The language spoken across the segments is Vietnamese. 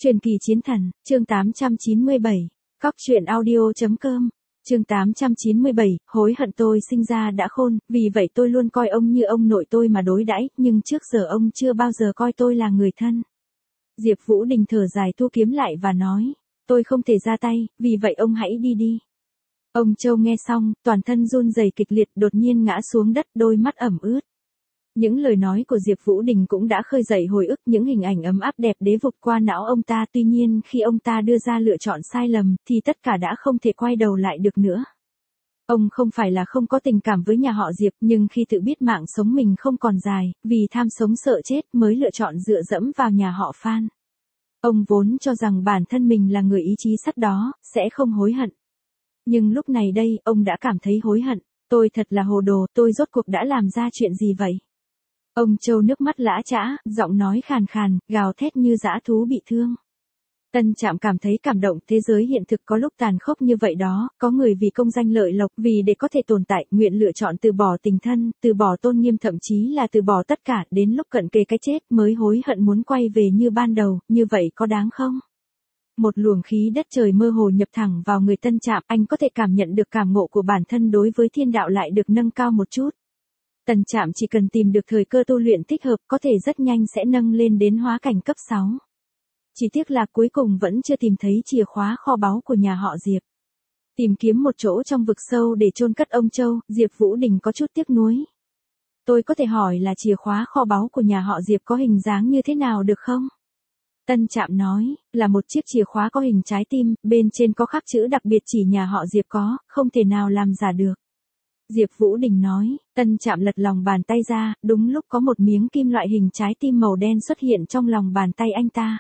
Truyền kỳ chiến thần, chương 897, Cóc truyện audio.com, chương 897, hối hận tôi sinh ra đã khôn, vì vậy tôi luôn coi ông như ông nội tôi mà đối đãi, nhưng trước giờ ông chưa bao giờ coi tôi là người thân. Diệp Vũ Đình thở dài thu kiếm lại và nói, tôi không thể ra tay, vì vậy ông hãy đi đi. Ông Châu nghe xong, toàn thân run rẩy kịch liệt, đột nhiên ngã xuống đất, đôi mắt ẩm ướt. Những lời nói của Diệp Vũ Đình cũng đã khơi dậy hồi ức những hình ảnh ấm áp đẹp đẽ vụt qua não ông ta, tuy nhiên khi ông ta đưa ra lựa chọn sai lầm thì tất cả đã không thể quay đầu lại được nữa. Ông không phải là không có tình cảm với nhà họ Diệp, nhưng khi tự biết mạng sống mình không còn dài, vì tham sống sợ chết mới lựa chọn dựa dẫm vào nhà họ Phan. Ông vốn cho rằng bản thân mình là người ý chí sắt đó, sẽ không hối hận. Nhưng lúc này đây, ông đã cảm thấy hối hận. Tôi thật là hồ đồ, tôi rốt cuộc đã làm ra chuyện gì vậy? Ông Châu nước mắt lã chã, giọng nói khàn khàn, gào thét như dã thú bị thương. Tân Trạm cảm thấy cảm động, thế giới hiện thực có lúc tàn khốc như vậy đó, có người vì công danh lợi lộc, vì để có thể tồn tại, nguyện lựa chọn từ bỏ tình thân, từ bỏ tôn nghiêm, thậm chí là từ bỏ tất cả, đến lúc cận kề cái chết mới hối hận muốn quay về như ban đầu, như vậy có đáng không? Một luồng khí đất trời mơ hồ nhập thẳng vào người Tân Trạm, anh có thể cảm nhận được cảm ngộ của bản thân đối với thiên đạo lại được nâng cao một chút. Tân Trạm chỉ cần tìm được thời cơ tu luyện thích hợp, có thể rất nhanh sẽ nâng lên đến hóa cảnh cấp 6. Chỉ tiếc là cuối cùng vẫn chưa tìm thấy chìa khóa kho báu của nhà họ Diệp. Tìm kiếm một chỗ trong vực sâu để chôn cất ông Châu, Diệp Vũ Đình có chút tiếc nuối. Tôi có thể hỏi là chìa khóa kho báu của nhà họ Diệp có hình dáng như thế nào được không? Tân Trạm nói, là một chiếc chìa khóa có hình trái tim, bên trên có khắc chữ đặc biệt chỉ nhà họ Diệp có, không thể nào làm giả được. Diệp Vũ Đình nói, Tân Trạm lật lòng bàn tay ra, đúng lúc có một miếng kim loại hình trái tim màu đen xuất hiện trong lòng bàn tay anh ta.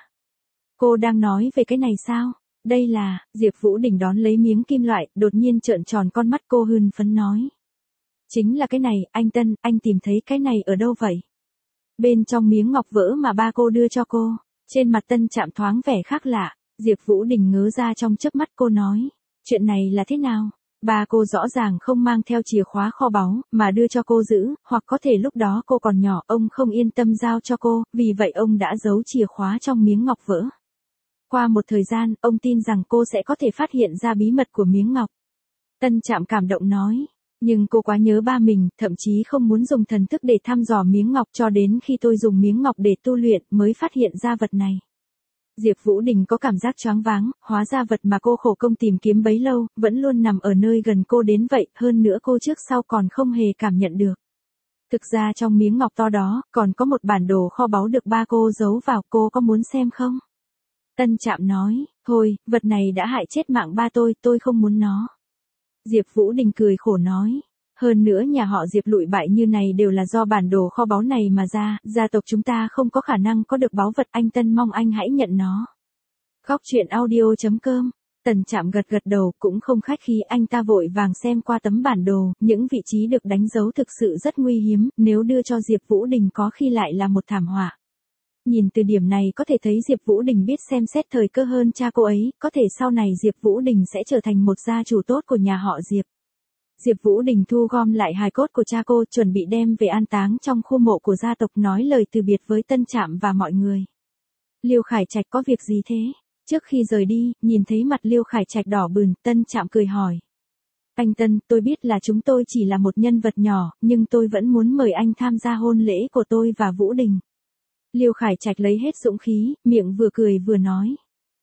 Cô đang nói về cái này sao? Đây là, Diệp Vũ Đình đón lấy miếng kim loại, đột nhiên trợn tròn con mắt cô hưng phấn nói. Chính là cái này, anh Tân, anh tìm thấy cái này ở đâu vậy? Bên trong miếng ngọc vỡ mà ba cô đưa cho cô. Trên mặt Tân Trạm thoáng vẻ khác lạ, Diệp Vũ Đình ngớ ra trong chớp mắt, cô nói, chuyện này là thế nào? Ba cô rõ ràng không mang theo chìa khóa kho báu, mà đưa cho cô giữ, hoặc có thể lúc đó cô còn nhỏ, ông không yên tâm giao cho cô, vì vậy ông đã giấu chìa khóa trong miếng ngọc vỡ. Qua một thời gian, ông tin rằng cô sẽ có thể phát hiện ra bí mật của miếng ngọc. Tân Trạm cảm động nói, nhưng cô quá nhớ ba mình, thậm chí không muốn dùng thần thức để thăm dò miếng ngọc, cho đến khi tôi dùng miếng ngọc để tu luyện mới phát hiện ra vật này. Diệp Vũ Đình có cảm giác choáng váng, hóa ra vật mà cô khổ công tìm kiếm bấy lâu, vẫn luôn nằm ở nơi gần cô đến vậy, hơn nữa cô trước sau còn không hề cảm nhận được. Thực ra trong miếng ngọc to đó, còn có một bản đồ kho báu được ba cô giấu vào, cô có muốn xem không? Tân Trạm nói, thôi, vật này đã hại chết mạng ba tôi không muốn nó. Diệp Vũ Đình cười khổ nói, hơn nữa nhà họ Diệp lụi bại như này đều là do bản đồ kho báu này mà ra, gia tộc chúng ta không có khả năng có được báu vật, anh Tân mong anh hãy nhận nó. Cóc truyện audio.com, Tân Trạm gật gật đầu, cũng không khách khí, anh ta vội vàng xem qua tấm bản đồ, những vị trí được đánh dấu thực sự rất nguy hiếm, nếu đưa cho Diệp Vũ Đình có khi lại là một thảm họa. Nhìn từ điểm này có thể thấy Diệp Vũ Đình biết xem xét thời cơ hơn cha cô ấy, có thể sau này Diệp Vũ Đình sẽ trở thành một gia chủ tốt của nhà họ Diệp. Diệp Vũ Đình thu gom lại hài cốt của cha cô, chuẩn bị đem về an táng trong khu mộ của gia tộc, nói lời từ biệt với Tân Trạm và mọi người. Liêu Khải Trạch có việc gì thế? Trước khi rời đi, nhìn thấy mặt Liêu Khải Trạch đỏ bừng, Tân Trạm cười hỏi. Anh Tân, tôi biết là chúng tôi chỉ là một nhân vật nhỏ, nhưng tôi vẫn muốn mời anh tham gia hôn lễ của tôi và Vũ Đình. Liêu Khải Trạch lấy hết dũng khí, miệng vừa cười vừa nói.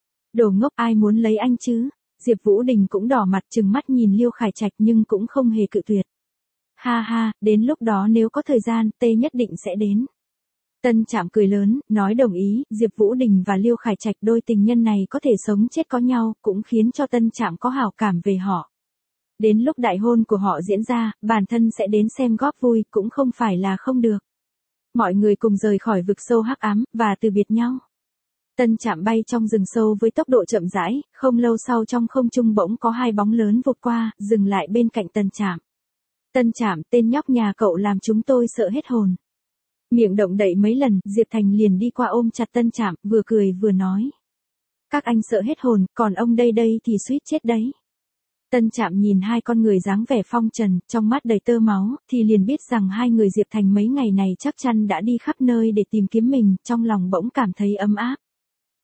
Đồ ngốc, ai muốn lấy anh chứ? Diệp Vũ Đình cũng đỏ mặt trừng mắt nhìn Liêu Khải Trạch nhưng cũng không hề cự tuyệt. Ha ha, đến lúc đó nếu có thời gian, Tê nhất định sẽ đến. Tân Trạm cười lớn, nói đồng ý, Diệp Vũ Đình và Liêu Khải Trạch đôi tình nhân này có thể sống chết có nhau, cũng khiến cho Tân Trạm có hảo cảm về họ. Đến lúc đại hôn của họ diễn ra, bản thân sẽ đến xem góp vui, cũng không phải là không được. Mọi người cùng rời khỏi vực sâu hắc ám, và từ biệt nhau. Tân Trạm bay trong rừng sâu với tốc độ chậm rãi, không lâu sau trong không trung bỗng có hai bóng lớn vụt qua, dừng lại bên cạnh Tân Trạm. Tân Trạm, tên nhóc nhà cậu làm chúng tôi sợ hết hồn. Miệng động đậy mấy lần, Diệp Thành liền đi qua ôm chặt Tân Trạm, vừa cười vừa nói. Các anh sợ hết hồn, còn ông đây thì suýt chết đấy. Tân Trạm nhìn hai con người dáng vẻ phong trần, trong mắt đầy tơ máu, thì liền biết rằng hai người Diệp Thành mấy ngày này chắc chắn đã đi khắp nơi để tìm kiếm mình, trong lòng bỗng cảm thấy ấm áp.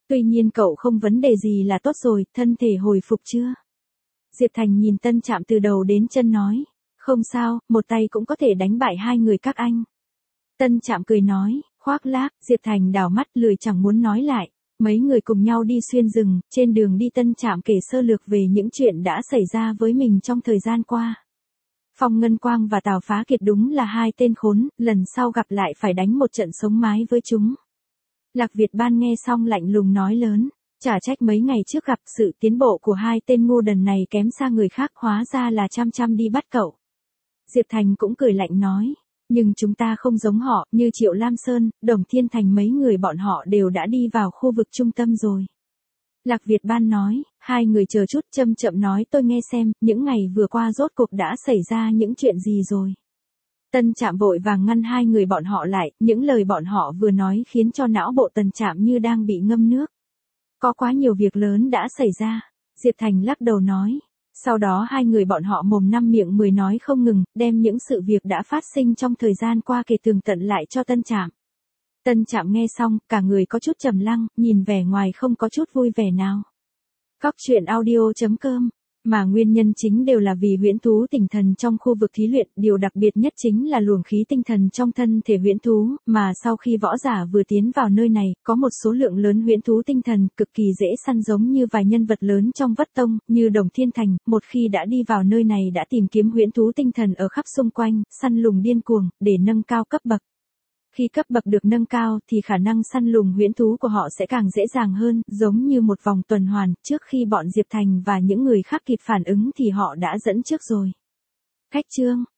Tuy nhiên cậu không vấn đề gì là tốt rồi, thân thể hồi phục chưa? Diệp Thành nhìn Tân Trạm từ đầu đến chân nói. Không sao, một tay cũng có thể đánh bại hai người các anh. Tân Trạm cười nói, khoác lác, Diệp Thành đảo mắt lười chẳng muốn nói lại. Mấy người cùng nhau đi xuyên rừng, trên đường đi Tân Trạm kể sơ lược về những chuyện đã xảy ra với mình trong thời gian qua. Phong Ngân Quang và Tào Phá Kiệt đúng là hai tên khốn, lần sau gặp lại phải đánh một trận sống mái với chúng. Lạc Việt Ban nghe xong lạnh lùng nói lớn, chả trách mấy ngày trước gặp sự tiến bộ của hai tên ngu đần này kém xa người khác, hóa ra là chăm đi bắt cậu. Diệp Thành cũng cười lạnh nói, nhưng chúng ta không giống họ, như Triệu Lam Sơn, Đồng Thiên Thành mấy người bọn họ đều đã đi vào khu vực trung tâm rồi. Lạc Việt Ban nói, hai người chờ chút, chậm chậm nói tôi nghe xem, những ngày vừa qua rốt cuộc đã xảy ra những chuyện gì rồi. Tân Trạm vội vàng ngăn hai người bọn họ lại, những lời bọn họ vừa nói khiến cho não bộ Tân Trạm như đang bị ngâm nước. Có quá nhiều việc lớn đã xảy ra. Diệp Thành lắc đầu nói. Sau đó hai người bọn họ mồm năm miệng mười nói không ngừng, đem những sự việc đã phát sinh trong thời gian qua kể tường tận lại cho Tân Trạm. Tân Trạm nghe xong, cả người có chút trầm lắng, nhìn vẻ ngoài không có chút vui vẻ nào. Cóc truyện audio.com. Mà nguyên nhân chính đều là vì huyễn thú tinh thần trong khu vực thí luyện, điều đặc biệt nhất chính là luồng khí tinh thần trong thân thể huyễn thú, mà sau khi võ giả vừa tiến vào nơi này, có một số lượng lớn huyễn thú tinh thần cực kỳ dễ săn, giống như vài nhân vật lớn trong Vất Tông, như Đồng Thiên Thành, một khi đã đi vào nơi này đã tìm kiếm huyễn thú tinh thần ở khắp xung quanh, săn lùng điên cuồng, để nâng cao cấp bậc. Khi cấp bậc được nâng cao thì khả năng săn lùng huyễn thú của họ sẽ càng dễ dàng hơn, giống như một vòng tuần hoàn, trước khi bọn Diệp Thành và những người khác kịp phản ứng thì họ đã dẫn trước rồi. Khách chương